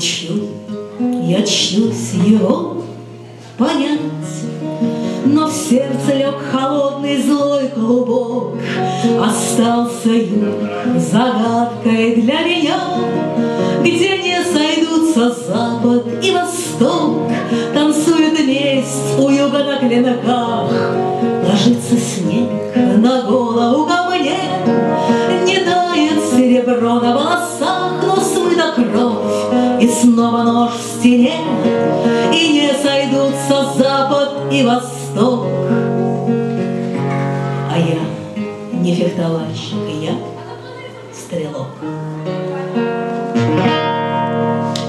я чусь его понять, но в сердце лег холодный злой клубок. Остался юг загадкой для меня, где не сойдутся запад и восток. Танцует месть у юга на клинках, ложится снег на голову ко мне. Не тает серебро на волосах, но смыта кровь, и снова нож в стене. И не сойдутся запад и восток. А я не фехтовальщик, я стрелок.